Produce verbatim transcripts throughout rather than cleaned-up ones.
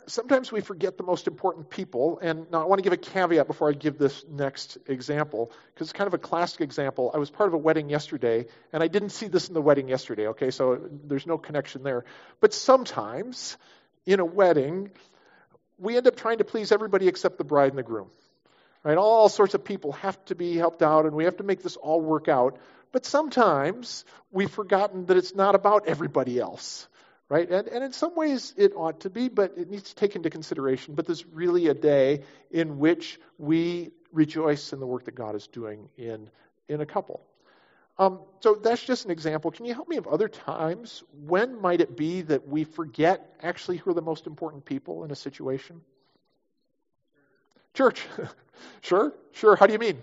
sometimes we forget the most important people. And now I want to give a caveat before I give this next example, because it's kind of a classic example. I was part of a wedding yesterday, and I didn't see this in the wedding yesterday, okay? So there's no connection there. But sometimes in a wedding, we end up trying to please everybody except the bride and the groom. Right? All sorts of people have to be helped out, and we have to make this all work out. But sometimes we've forgotten that it's not about everybody else. Right? And, and in some ways it ought to be, but it needs to take into consideration. But there's really a day in which we rejoice in the work that God is doing in, in a couple. Um, so that's just an example. Can you help me of other times? When might it be that we forget actually who are the most important people in a situation? Church. Sure, sure. How do you mean?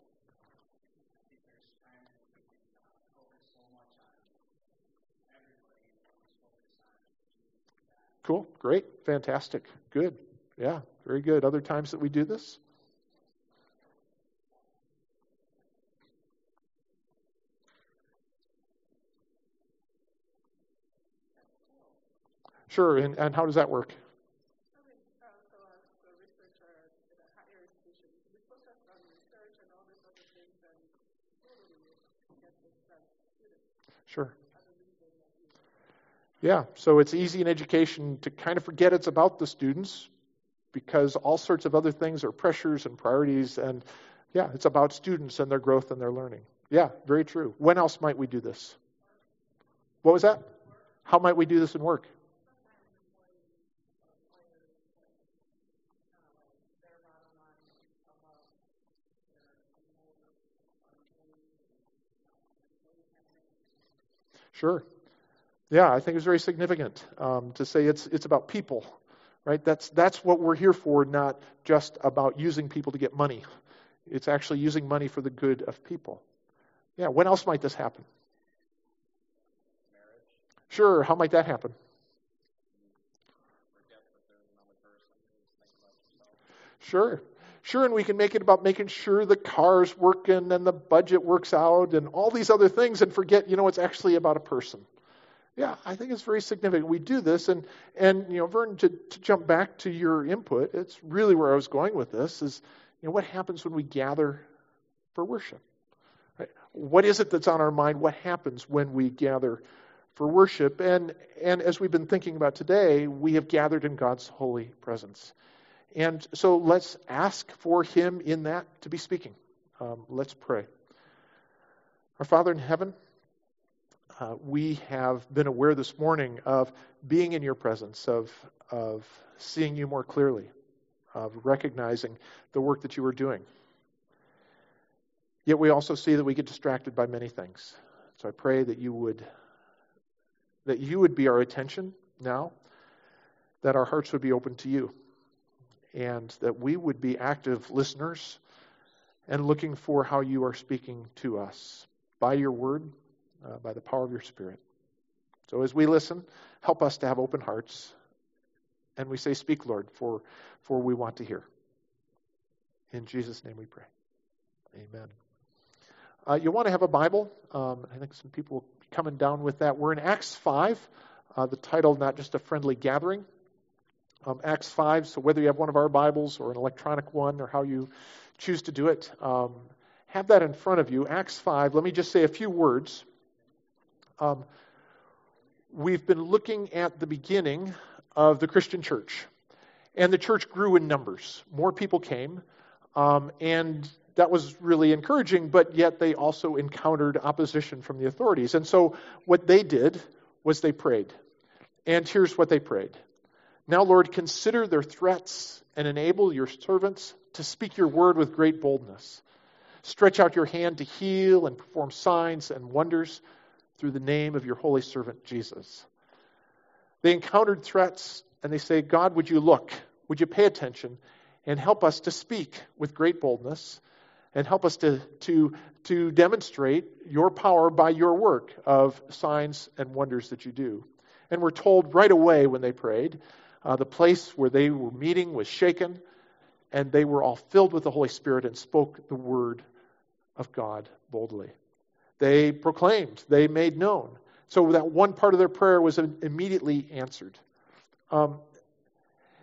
Cool, great, fantastic, good. Yeah, very good. Other times that we do this? Sure, and, and how does that work? Sure. Yeah, so it's easy in education to kind of forget it's about the students because all sorts of other things are pressures and priorities, and yeah, it's about students and their growth and their learning. Yeah, very true. When else might we do this? What was that? How might we do this in work? Sure. Yeah, I think it's very significant um, to say it's it's about people, right? That's that's what we're here for, not just about using people to get money. It's actually using money for the good of people. Yeah, when else might this happen? Marriage. Sure, how might that happen? Sure. Sure, and we can make it about making sure the car's working and the budget works out and all these other things and forget, you know, it's actually about a person. Yeah, I think it's very significant. We do this, and, and you know, Vern, to, to jump back to your input, it's really where I was going with this, is, you know, what happens when we gather for worship? Right? What is it that's on our mind? What happens when we gather for worship? And, and as we've been thinking about today, we have gathered in God's holy presence. And so let's ask for him in that to be speaking. Um, let's pray. Our Father in heaven, Uh, we have been aware this morning of being in your presence, of of seeing you more clearly, of recognizing the work that you are doing. Yet we also see that we get distracted by many things. So I pray that you would that you would be our attention now, that our hearts would be open to you, and that we would be active listeners and looking for how you are speaking to us by your word, Uh, by the power of your Spirit. So as we listen, help us to have open hearts. And we say, speak, Lord, for, for we want to hear. In Jesus' name we pray. Amen. Uh, you want to have a Bible? Um, I think some people will be coming down with that. We're in Acts five. Uh, the title, not just a friendly gathering. Um, Acts five, so whether you have one of our Bibles or an electronic one or how you choose to do it, um, have that in front of you. Acts five, let me just say a few words. Um, we've been looking at the beginning of the Christian church, and the church grew in numbers. More people came, um, and that was really encouraging, but yet they also encountered opposition from the authorities. And so what they did was they prayed. And here's what they prayed. Now, Lord, consider their threats and enable your servants to speak your word with great boldness. Stretch out your hand to heal and perform signs and wonders through the name of your holy servant, Jesus. They encountered threats, and they say, God, would you look? Would you pay attention and help us to speak with great boldness and help us to, to, to demonstrate your power by your work of signs and wonders that you do. And we're told right away when they prayed, uh, the place where they were meeting was shaken, and they were all filled with the Holy Spirit and spoke the word of God boldly. They proclaimed, they made known. So that one part of their prayer was immediately answered. Um,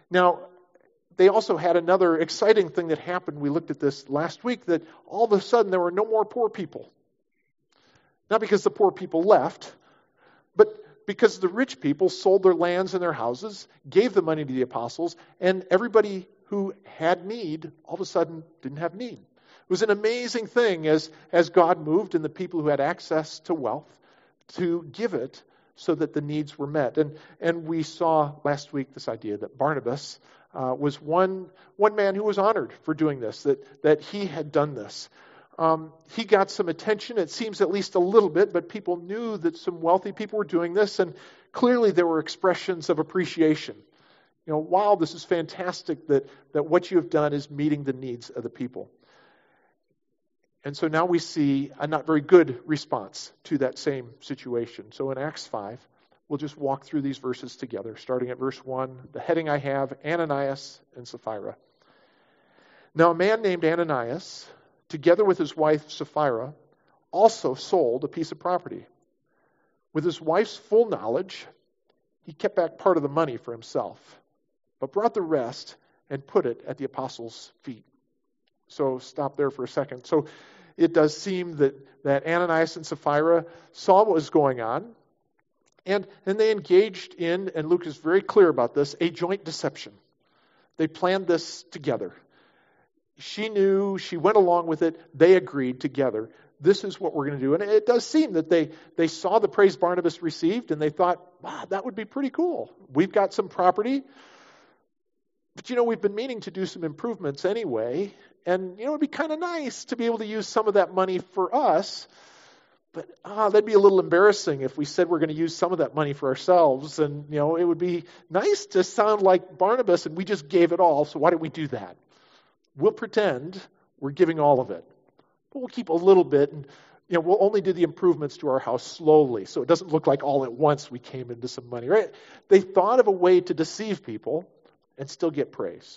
Now, they also had another exciting thing that happened. We looked at this last week, that all of a sudden there were no more poor people. Not because the poor people left, but because the rich people sold their lands and their houses, gave the money to the apostles, and everybody who had need all of a sudden didn't have need. It was an amazing thing as, as God moved and the people who had access to wealth to give it so that the needs were met. And and we saw last week this idea that Barnabas uh, was one one man who was honored for doing this, that, that he had done this. Um, he got some attention, it seems at least a little bit, but people knew that some wealthy people were doing this, and clearly there were expressions of appreciation. You know, wow, this is fantastic that, that what you have done is meeting the needs of the people. And so now we see a not very good response to that same situation. So in Acts five, we'll just walk through these verses together, starting at verse one. The heading I have, Ananias and Sapphira. Now a man named Ananias, together with his wife Sapphira, also sold a piece of property. With his wife's full knowledge, he kept back part of the money for himself, but brought the rest and put it at the apostles' feet. So stop there for a second. So it does seem that, that Ananias and Sapphira saw what was going on, and, and they engaged in, and Luke is very clear about this, a joint deception. They planned this together. She knew, she went along with it, they agreed together. This is what we're going to do. And it does seem that they, they saw the praise Barnabas received, and they thought, wow, that would be pretty cool. We've got some property, but you know, we've been meaning to do some improvements anyway, and you know, it'd be kind of nice to be able to use some of that money for us, but ah, that'd be a little embarrassing if we said we're going to use some of that money for ourselves, and you know, it would be nice to sound like Barnabas, and we just gave it all, so why don't we do that? We'll pretend we're giving all of it, but we'll keep a little bit, and you know, we'll only do the improvements to our house slowly, so it doesn't look like all at once we came into some money, right? They thought of a way to deceive people and still get praise.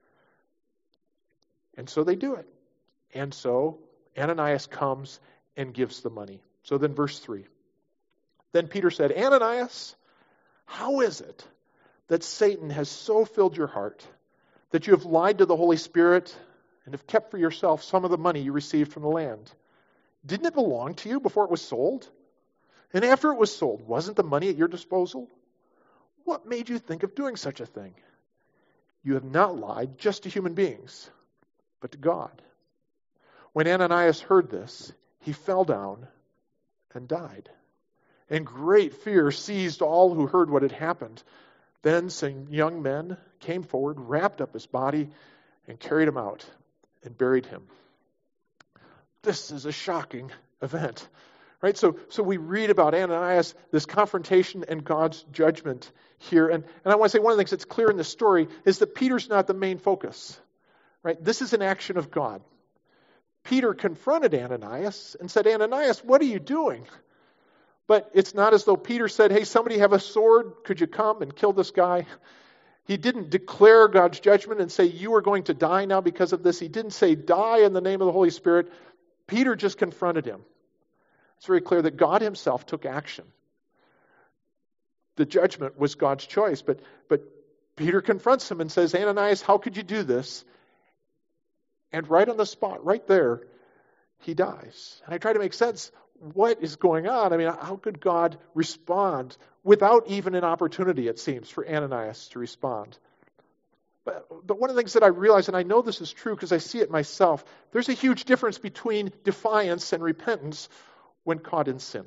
And so they do it. And so Ananias comes and gives the money. So then verse three. Then Peter said, Ananias, how is it that Satan has so filled your heart that you have lied to the Holy Spirit and have kept for yourself some of the money you received from the land? Didn't it belong to you before it was sold? And after it was sold, wasn't the money at your disposal? What made you think of doing such a thing? You have not lied just to human beings, but to God. When Ananias heard this, he fell down and died. And great fear seized all who heard what had happened. Then some young men came forward, wrapped up his body, and carried him out and buried him. This is a shocking event. Right? So, so we read about Ananias, this confrontation and God's judgment here. And, and I want to say one of the things that's clear in this story is that Peter's not the main focus. Right? This is an action of God. Peter confronted Ananias and said, Ananias, what are you doing? But it's not as though Peter said, hey, somebody have a sword. Could you come and kill this guy? He didn't declare God's judgment and say, you are going to die now because of this. He didn't say, die in the name of the Holy Spirit. Peter just confronted him. It's very clear that God himself took action. The judgment was God's choice, but, but Peter confronts him and says, Ananias, how could you do this? And right on the spot, right there, he dies. And I try to make sense, what is going on? I mean, how could God respond without even an opportunity, it seems, for Ananias to respond? But, but one of the things that I realize, and I know this is true because I see it myself, there's a huge difference between defiance and repentance when caught in sin.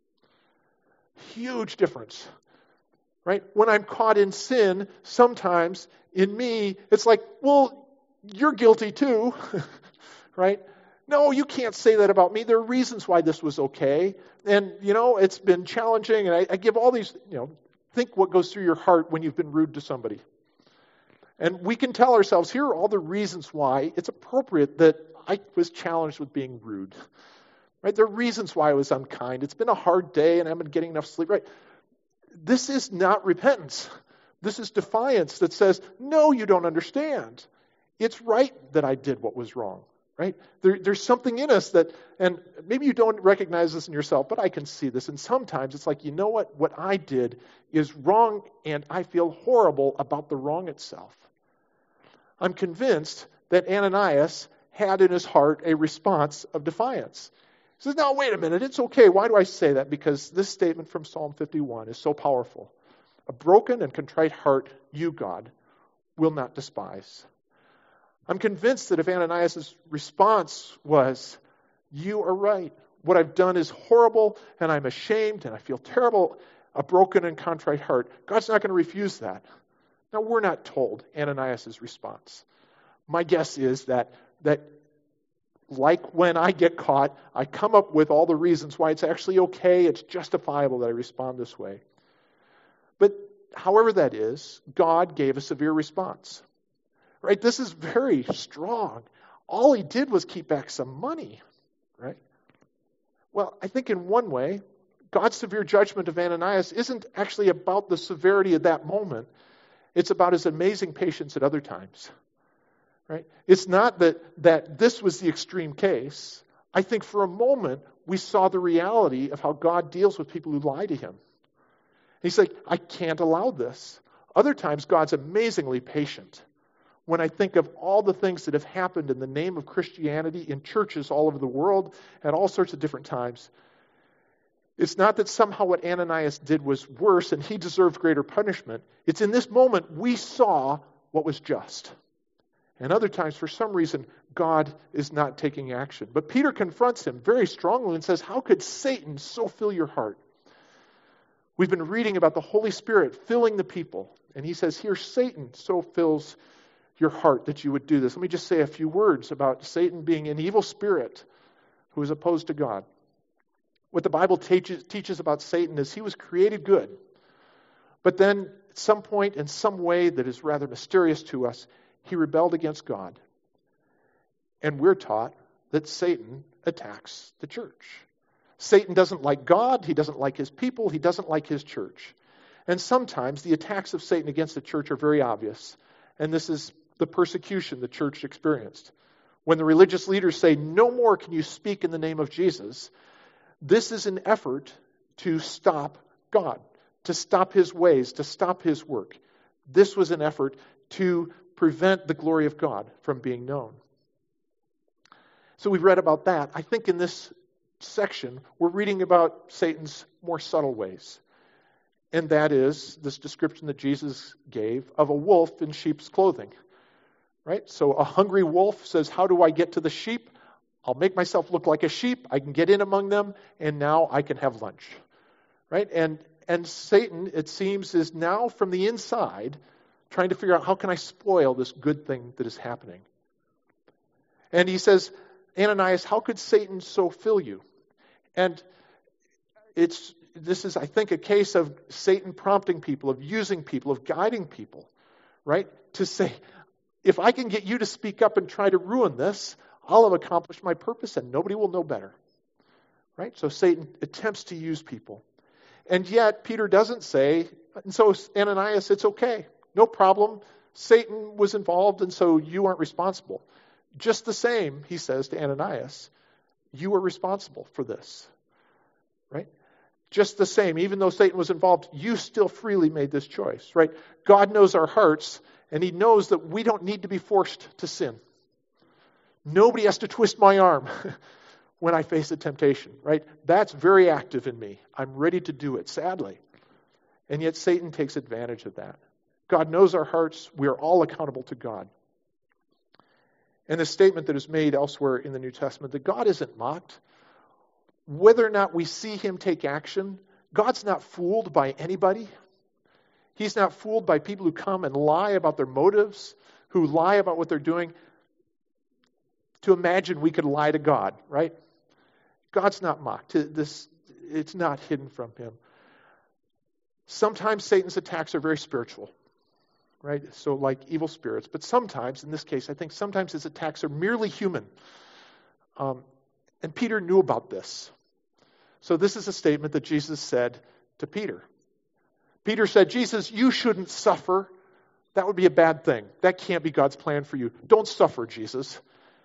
Huge difference. Right? When I'm caught in sin, sometimes in me, it's like, well, you're guilty too. Right? No, you can't say that about me. There are reasons why this was okay. And, you know, it's been challenging. And I, I give all these, you know, think what goes through your heart when you've been rude to somebody. And we can tell ourselves, here are all the reasons why it's appropriate that I was challenged with being rude. Right? There are reasons why I was unkind. It's been a hard day and I haven't been getting enough sleep. Right? This is not repentance. This is defiance that says, no, you don't understand. It's right that I did what was wrong. right? There, there's something in us that, and maybe you don't recognize this in yourself, but I can see this. And sometimes it's like, you know what? What I did is wrong, and I feel horrible about the wrong itself. I'm convinced that Ananias had in his heart a response of defiance. He says, no, wait a minute, it's okay. Why do I say that? Because this statement from Psalm fifty-one is so powerful. A broken and contrite heart, you, God, will not despise. I'm convinced that if Ananias' response was, you are right, what I've done is horrible, and I'm ashamed, and I feel terrible, a broken and contrite heart, God's not going to refuse that. Now, we're not told Ananias' response. My guess is that, that like when I get caught, I come up with all the reasons why it's actually okay, it's justifiable that I respond this way. But however that is, God gave a severe response. Right? This is very strong. All he did was keep back some money. Right? Well, I think in one way, God's severe judgment of Ananias isn't actually about the severity of that moment. It's about his amazing patience at other times. Right? It's not that, that this was the extreme case. I think for a moment, we saw the reality of how God deals with people who lie to him. He's like, I can't allow this. Other times, God's amazingly patient. When I think of all the things that have happened in the name of Christianity in churches all over the world at all sorts of different times, it's not that somehow what Ananias did was worse and he deserved greater punishment. It's in this moment we saw what was just. And other times, for some reason, God is not taking action. But Peter confronts him very strongly and says, how could Satan so fill your heart? We've been reading about the Holy Spirit filling the people. And he says, here, Satan so fills your heart that you would do this. Let me just say a few words about Satan being an evil spirit who is opposed to God. What the Bible teaches, teaches about Satan is he was created good. But then at some point, in some way that is rather mysterious to us, he rebelled against God. And we're taught that Satan attacks the church. Satan doesn't like God. He doesn't like his people. He doesn't like his church. And sometimes the attacks of Satan against the church are very obvious. And this is the persecution the church experienced. When the religious leaders say, no more can you speak in the name of Jesus, this is an effort to stop God, to stop his ways, to stop his work. This was an effort to prevent the glory of God from being known. So we've read about that. I think in this section, we're reading about Satan's more subtle ways. And that is this description that Jesus gave of a wolf in sheep's clothing. Right? So a hungry wolf says, how do I get to the sheep? I'll make myself look like a sheep. I can get in among them, and now I can have lunch. Right? And and Satan, it seems, is now from the inside trying to figure out how can I spoil this good thing that is happening. And he says, Ananias, how could Satan so fill you? And it's this is, I think, a case of Satan prompting people, of using people, of guiding people, right? To say, if I can get you to speak up and try to ruin this, I'll have accomplished my purpose and nobody will know better, right? So Satan attempts to use people. And yet, Peter doesn't say, and so Ananias, it's okay, no problem. Satan was involved and so you aren't responsible. Just the same, he says to Ananias, you are responsible for this, right? Just the same, even though Satan was involved, you still freely made this choice, right? God knows our hearts, and he knows that we don't need to be forced to sin. Nobody has to twist my arm when I face a temptation, right? That's very active in me. I'm ready to do it, sadly. And yet Satan takes advantage of that. God knows our hearts. We are all accountable to God. And the statement that is made elsewhere in the New Testament that God isn't mocked, whether or not we see him take action, God's not fooled by anybody. He's not fooled by people who come and lie about their motives, who lie about what they're doing. To imagine we could lie to God, right? God's not mocked. This, it's not hidden from him. Sometimes Satan's attacks are very spiritual, right? So like evil spirits. But sometimes, in this case, I think sometimes his attacks are merely human. Um, and Peter knew about this. So this is a statement that Jesus said to Peter. Peter said, Jesus, you shouldn't suffer. That would be a bad thing. That can't be God's plan for you. Don't suffer, Jesus.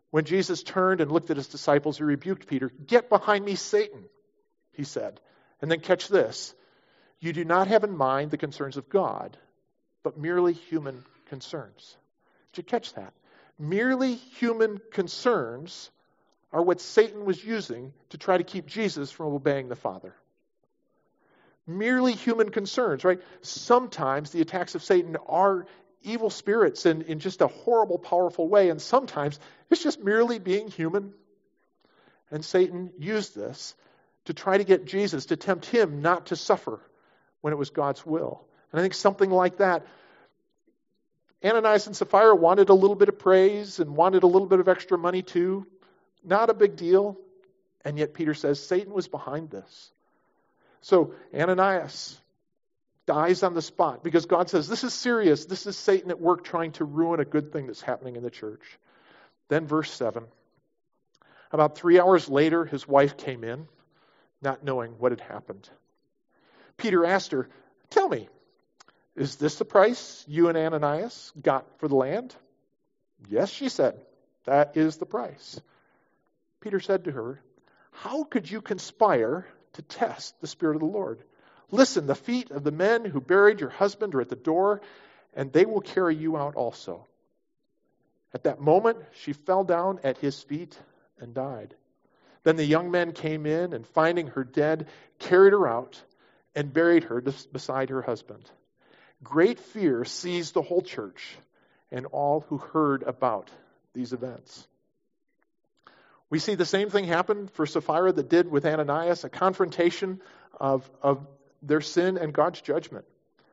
When Jesus turned and looked at his disciples, he rebuked Peter. "Get behind me, Satan," he said. And then catch this. "You do not have in mind the concerns of God, but merely human concerns." Did you catch that? Merely human concerns are what Satan was using to try to keep Jesus from obeying the Father. Merely human concerns, right? Sometimes the attacks of Satan are evil spirits in, in just a horrible, powerful way, and sometimes it's just merely being human. And Satan used this to try to get Jesus, to tempt him not to suffer when it was God's will. And I think something like that. Ananias and Sapphira wanted a little bit of praise and wanted a little bit of extra money too. Not a big deal. And yet Peter says Satan was behind this. So Ananias dies on the spot because God says, this is serious. This is Satan at work trying to ruin a good thing that's happening in the church. Then verse seven. About three hours later, his wife came in, not knowing what had happened. Peter asked her, "Tell me, is this the price you and Ananias got for the land?" "Yes," she said, "that is the price." Peter said to her, "How could you conspire to test the Spirit of the Lord? Listen, the feet of the men who buried your husband are at the door, and they will carry you out also." At that moment, she fell down at his feet and died. Then the young men came in, and finding her dead, carried her out and buried her beside her husband. Great fear seized the whole church and all who heard about these events. We see the same thing happen for Sapphira that did with Ananias, a confrontation of, of their sin and God's judgment.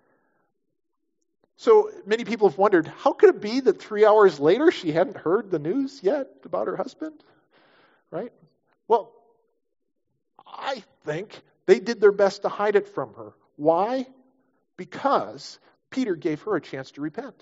So many people have wondered, how could it be that three hours later she hadn't heard the news yet about her husband? Right? Well, I think they did their best to hide it from her. Why? Because Peter gave her a chance to repent.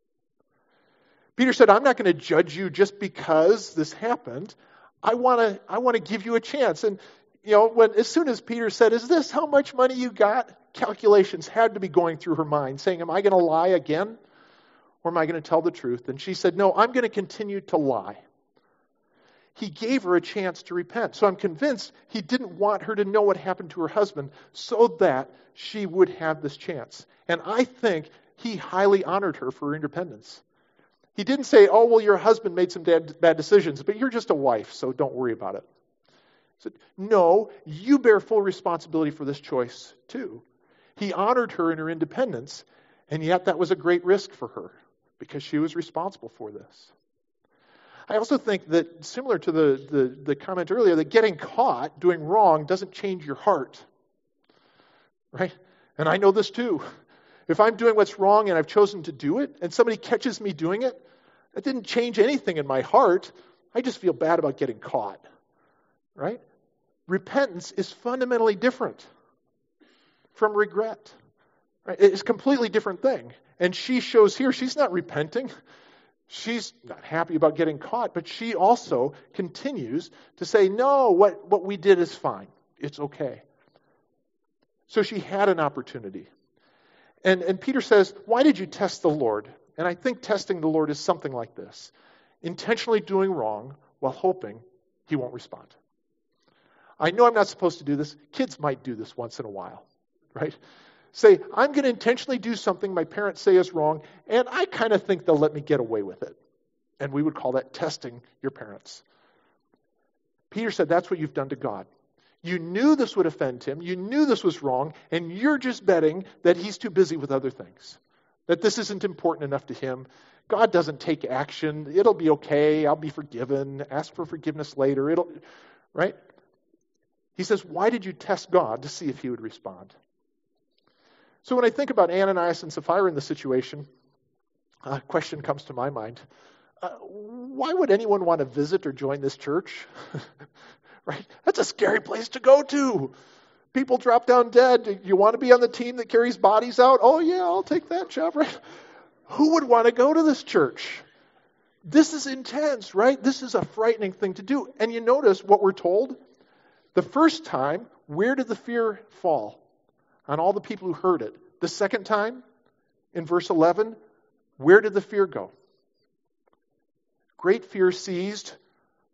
Peter said, "I'm not going to judge you just because this happened. I want to I want to give you a chance." And you know, when as soon as Peter said, "Is this how much money you got?" calculations had to be going through her mind, saying, "Am I going to lie again? Or am I going to tell the truth?" And she said, "No, I'm going to continue to lie." He gave her a chance to repent. So I'm convinced he didn't want her to know what happened to her husband so that she would have this chance. And I think he highly honored her for her independence. He didn't say, "Oh, well, your husband made some bad, bad decisions, but you're just a wife, so don't worry about it." He said, "No, you bear full responsibility for this choice too." He honored her in her independence, and yet that was a great risk for her because she was responsible for this. I also think that, similar to the, the, the comment earlier, that getting caught doing wrong doesn't change your heart. Right? And I know this too. If I'm doing what's wrong and I've chosen to do it, and somebody catches me doing it, that didn't change anything in my heart. I just feel bad about getting caught. Right? Repentance is fundamentally different from regret. Right? It's a completely different thing. And she shows here, she's not repenting. She's not happy about getting caught, but she also continues to say, "No, what, what we did is fine. It's okay." So she had an opportunity. And, and Peter says, "Why did you test the Lord?" And I think testing the Lord is something like this. Intentionally doing wrong while hoping he won't respond. I know I'm not supposed to do this. Kids might do this once in a while, right? Say, "I'm going to intentionally do something my parents say is wrong, and I kind of think they'll let me get away with it." And we would call that testing your parents. Peter said, that's what you've done to God. You knew this would offend him. You knew this was wrong, and you're just betting that he's too busy with other things, that this isn't important enough to him. God doesn't take action. It'll be okay. I'll be forgiven. Ask for forgiveness later. It'll, right? He says, why did you test God to see if he would respond? So when I think about Ananias and Sapphira in the situation, a question comes to my mind. Uh, why would anyone want to visit or join this church? Right? That's a scary place to go to. People drop down dead. You want to be on the team that carries bodies out? Oh yeah, I'll take that job, right? Who would want to go to this church? This is intense, right? This is a frightening thing to do. And you notice what we're told? The first time, where did the fear fall? On all the people who heard it. The second time, in verse eleven, where did the fear go? Great fear seized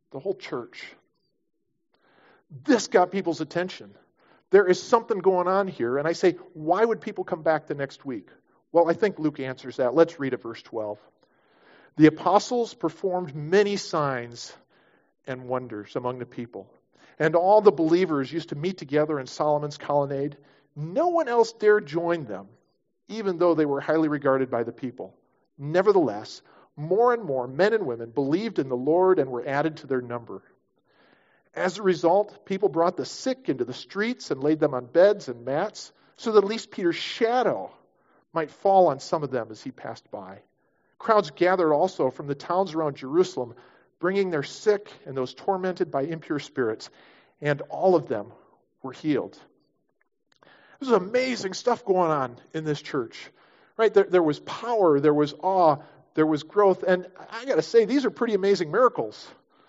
the whole church. This got people's attention. There is something going on here. And I say, why would people come back the next week? Well, I think Luke answers that. Let's read it, verse twelve. The apostles performed many signs and wonders among the people. And all the believers used to meet together in Solomon's colonnade. No one else dared join them, even though they were highly regarded by the people. Nevertheless, more and more men and women believed in the Lord and were added to their number. As a result, people brought the sick into the streets and laid them on beds and mats, so that at least Peter's shadow might fall on some of them as he passed by. Crowds gathered also from the towns around Jerusalem, bringing their sick and those tormented by impure spirits, and all of them were healed. There's amazing stuff going on in this church, right? There, there was power, there was awe, there was growth, and I got to say, these are pretty amazing miracles.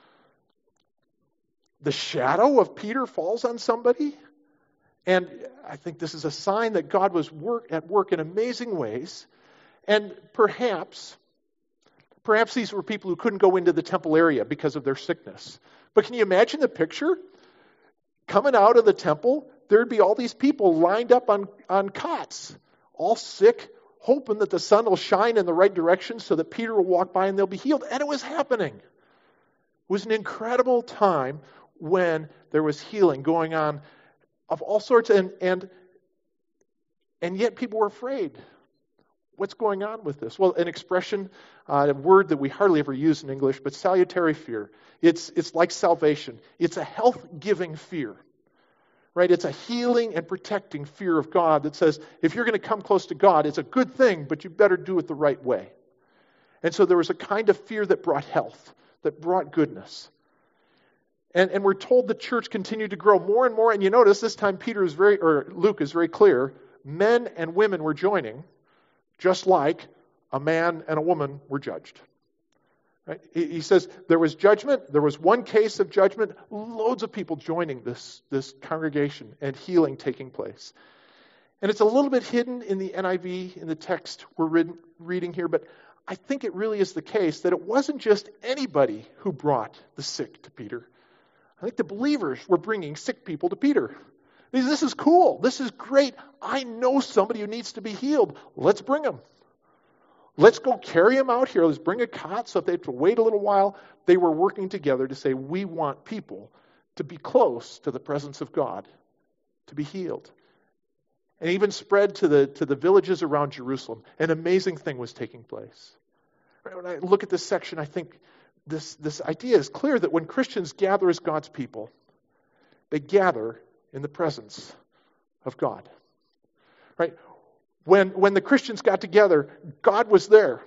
The shadow of Peter falls on somebody, and I think this is a sign that God was work, at work in amazing ways, and perhaps, perhaps these were people who couldn't go into the temple area because of their sickness. But can you imagine the picture? Coming out of the temple, there'd be all these people lined up on, on cots, all sick, hoping that the sun will shine in the right direction so that Peter will walk by and they'll be healed. And it was happening. It was an incredible time when there was healing going on of all sorts, and and and yet people were afraid. What's going on with this? Well, an expression, uh, a word that we hardly ever use in English, but salutary fear. It's it's like salvation. It's a health-giving fear, right? It's a healing and protecting fear of God that says, if you're going to come close to God, it's a good thing, but you better do it the right way. And so there was a kind of fear that brought health, that brought goodness. And, and we're told the church continued to grow more and more. And you notice this time Peter is very, or Luke is very clear. Men and women were joining, just like a man and a woman were judged. Right? He, he says there was judgment. There was one case of judgment. Loads of people joining this, this congregation and healing taking place. And it's a little bit hidden in the N I V, in the text we're read, reading here, but I think it really is the case that it wasn't just anybody who brought the sick to Peter. I think the believers were bringing sick people to Peter. This is cool. This is great. I know somebody who needs to be healed. Let's bring him. Let's go carry him out here. Let's bring a cot so if they have to wait a little while. They were working together to say, we want people to be close to the presence of God, to be healed. And even spread to the, to the villages around Jerusalem. An amazing thing was taking place. When I look at this section, I think This, this idea is clear that when Christians gather as God's people, they gather in the presence of God. Right? When, when the Christians got together, God was there.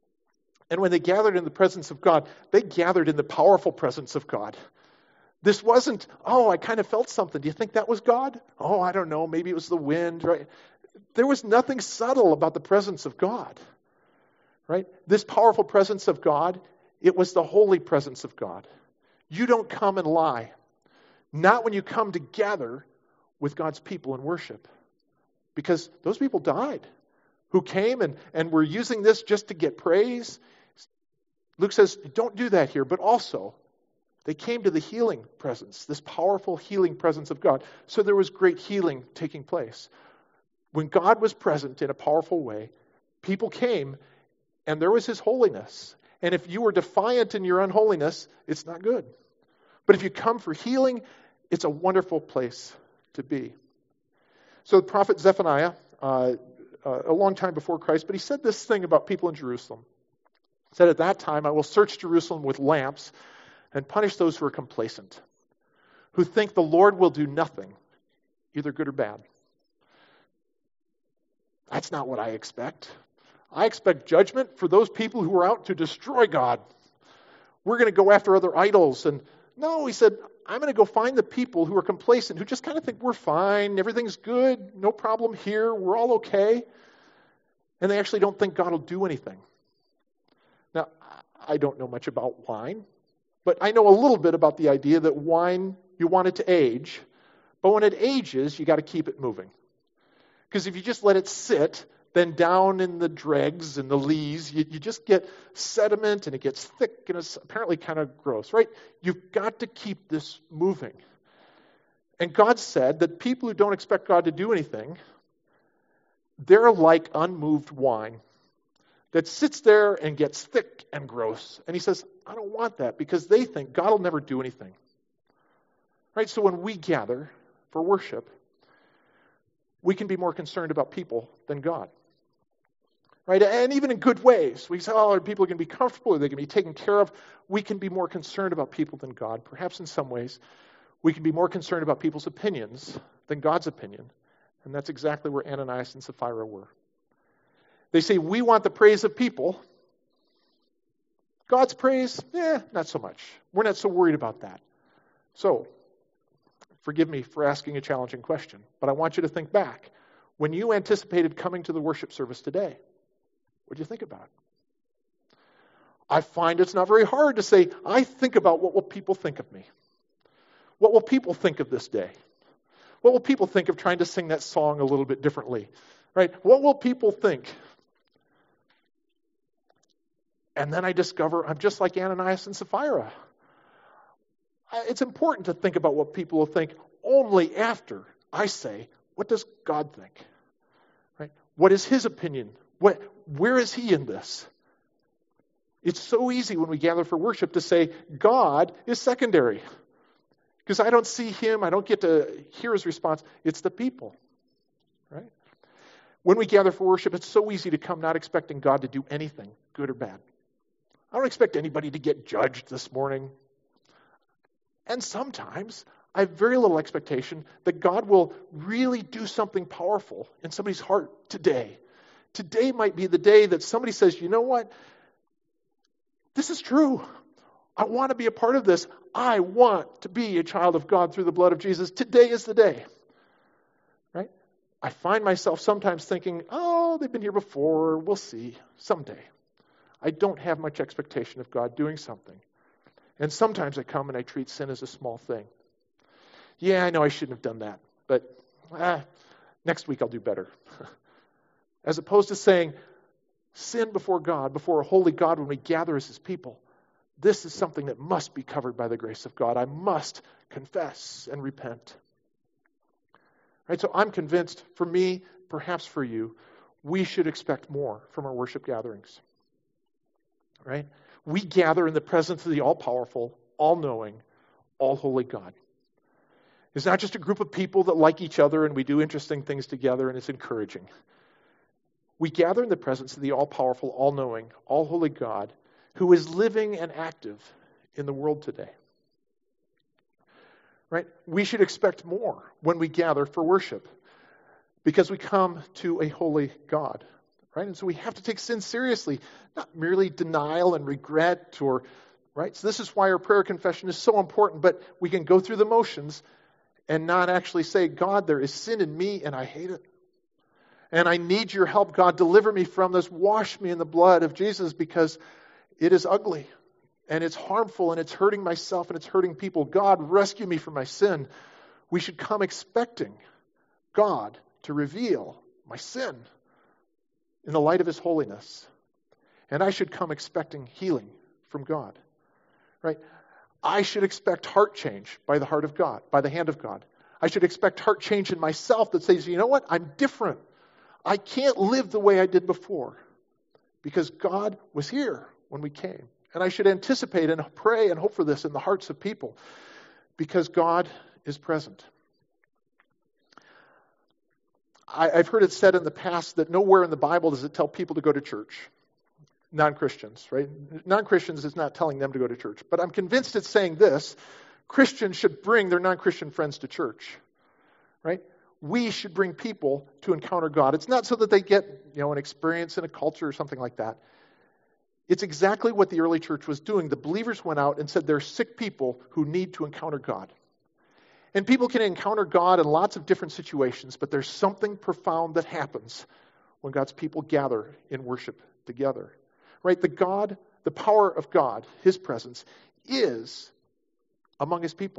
And when they gathered in the presence of God, they gathered in the powerful presence of God. This wasn't, oh, I kind of felt something. Do you think that was God? Oh, I don't know. Maybe it was the wind. Right? There was nothing subtle about the presence of God. Right? This powerful presence of God, it was the holy presence of God. You don't come and lie. Not when you come together with God's people in worship. Because those people died who came and, and were using this just to get praise. Luke says, don't do that here. But also, they came to the healing presence, this powerful healing presence of God. So there was great healing taking place. When God was present in a powerful way, people came and there was his holiness. And if you were defiant in your unholiness, it's not good. But if you come for healing, it's a wonderful place to be. So the prophet Zephaniah, uh, uh, a long time before Christ, but he said this thing about people in Jerusalem. He said, at that time, I will search Jerusalem with lamps and punish those who are complacent, who think the Lord will do nothing, either good or bad. That's not what I expect. I expect judgment for those people who are out to destroy God. We're going to go after other idols. And no, he said, I'm going to go find the people who are complacent, who just kind of think we're fine, everything's good, no problem here, we're all okay. And they actually don't think God will do anything. Now, I don't know much about wine, but I know a little bit about the idea that wine, you want it to age, but when it ages, you got to keep it moving. Because if you just let it sit, then down in the dregs and the lees, you, you just get sediment and it gets thick and it's apparently kind of gross, right? You've got to keep this moving. And God said that people who don't expect God to do anything, they're like unmoved wine that sits there and gets thick and gross. And he says, I don't want that because they think God will never do anything. Right? So when we gather for worship, we can be more concerned about people than God. Right? And even in good ways. We say, oh, are people going to be comfortable? Are they going to be taken care of? We can be more concerned about people than God. Perhaps in some ways, we can be more concerned about people's opinions than God's opinion. And that's exactly where Ananias and Sapphira were. They say, we want the praise of people. God's praise, eh, not so much. We're not so worried about that. So, forgive me for asking a challenging question, but I want you to think back. When you anticipated coming to the worship service today, what did you think about? I find it's not very hard to say, I think about what will people think of me. What will people think of this day? What will people think of trying to sing that song a little bit differently? Right? What will people think? And then I discover I'm just like Ananias and Sapphira. It's important to think about what people will think only after I say, what does God think? Right? What is his opinion? What, where is he in this? It's so easy when we gather for worship to say God is secondary. Because I don't see him, I don't get to hear his response. It's the people. Right? When we gather for worship, it's so easy to come not expecting God to do anything, good or bad. I don't expect anybody to get judged this morning. And sometimes I have very little expectation that God will really do something powerful in somebody's heart today. Today might be the day that somebody says, you know what? This is true. I want to be a part of this. I want to be a child of God through the blood of Jesus. Today is the day. Right? I find myself sometimes thinking, oh, they've been here before. We'll see someday. I don't have much expectation of God doing something. And sometimes I come and I treat sin as a small thing. Yeah, I know I shouldn't have done that, but ah, next week I'll do better. As opposed to saying, sin before God, before a holy God when we gather as his people, this is something that must be covered by the grace of God. I must confess and repent. Right? So I'm convinced, for me, perhaps for you, we should expect more from our worship gatherings. Right? We gather in the presence of the all-powerful, all-knowing, all-holy God. It's not just a group of people that like each other and we do interesting things together and it's encouraging. We gather in the presence of the all-powerful, all-knowing, all-holy God who is living and active in the world today. Right? We should expect more when we gather for worship because we come to a holy God. Right? And so we have to take sin seriously, not merely denial and regret or, right? So this is why our prayer confession is so important, but we can go through the motions and not actually say, God, there is sin in me and I hate it. And I need your help, God. Deliver me from this. Wash me in the blood of Jesus because it is ugly and it's harmful and it's hurting myself and it's hurting people. God, rescue me from my sin. We should come expecting God to reveal my sin in the light of his holiness. And I should come expecting healing from God. Right? I should expect heart change by the heart of God, by the hand of God. I should expect heart change in myself that says, you know what? I'm different. I can't live the way I did before because God was here when we came. And I should anticipate and pray and hope for this in the hearts of people because God is present. I, I've heard it said in the past that nowhere in the Bible does it tell people to go to church. Non-Christians, right? Non-Christians is not telling them to go to church. But I'm convinced it's saying this. Christians should bring their non-Christian friends to church. Right? We should bring people to encounter God. It's not so that they get, you know, an experience in a culture or something like that. It's exactly what the early church was doing. The believers went out and said there are sick people who need to encounter God. And people can encounter God in lots of different situations, but there's something profound that happens when God's people gather in worship together. Right? The God, the power of God, his presence, is among his people.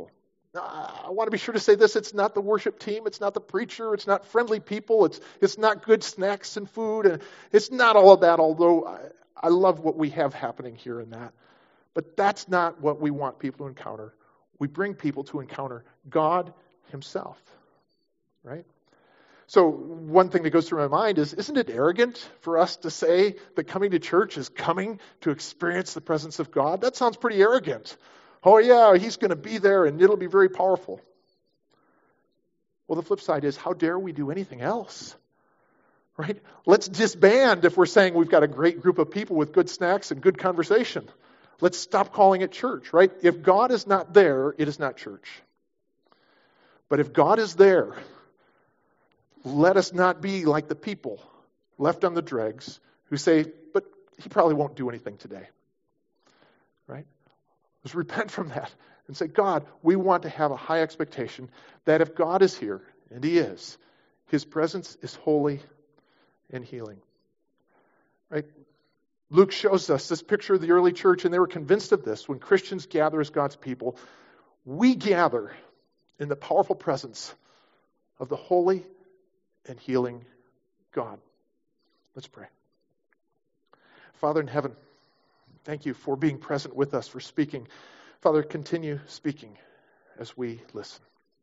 Now, I want to be sure to say this. It's not the worship team. It's not the preacher. It's not friendly people. It's it's not good snacks and food. And it's not all of that, although I, I love what we have happening here and that. But that's not what we want people to encounter. We bring people to encounter God himself, right? So one thing that goes through my mind is, isn't it arrogant for us to say that coming to church is coming to experience the presence of God? That sounds pretty arrogant. Oh yeah, he's going to be there and it'll be very powerful. Well, the flip side is, how dare we do anything else? Right? Let's disband if we're saying we've got a great group of people with good snacks and good conversation. Let's stop calling it church, right? If God is not there, it is not church. But if God is there, let us not be like the people left on the dregs who say, but he probably won't do anything today. Right? Let's repent from that and say, God, we want to have a high expectation that if God is here, and he is, his presence is holy and healing. Right? Luke shows us this picture of the early church, and they were convinced of this. When Christians gather as God's people, we gather in the powerful presence of the holy and healing God. Let's pray. Father in heaven, thank you for being present with us, for speaking. Father, continue speaking as we listen.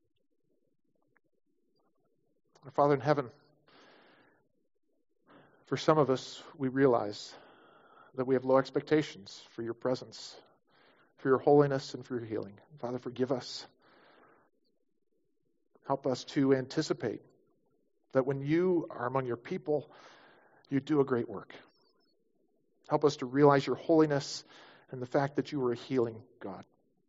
Our Father in heaven, for some of us, we realize that we have low expectations for your presence, for your holiness, and for your healing. Father, forgive us. Help us to anticipate that when you are among your people, you do a great work. Help us to realize your holiness and the fact that you are a healing God.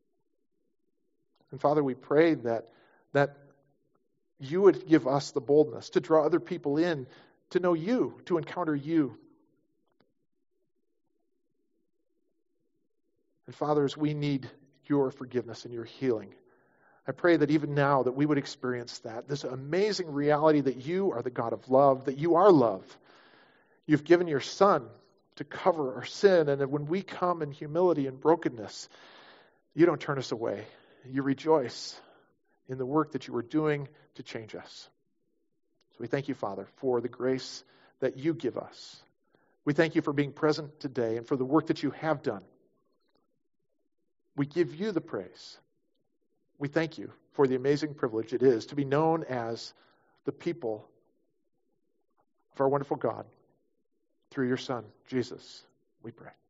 And Father, we pray that, that you would give us the boldness to draw other people in, to know you, to encounter you. And fathers, we need your forgiveness and your healing. I pray that even now that we would experience that, this amazing reality that you are the God of love, that you are love. You've given your Son to cover our sin, and that when we come in humility and brokenness, you don't turn us away. You rejoice in the work that you are doing to change us. So we thank you, Father, for the grace that you give us. We thank you for being present today and for the work that you have done. We give you the praise. We thank you for the amazing privilege it is to be known as the people of our wonderful God through your Son, Jesus, we pray.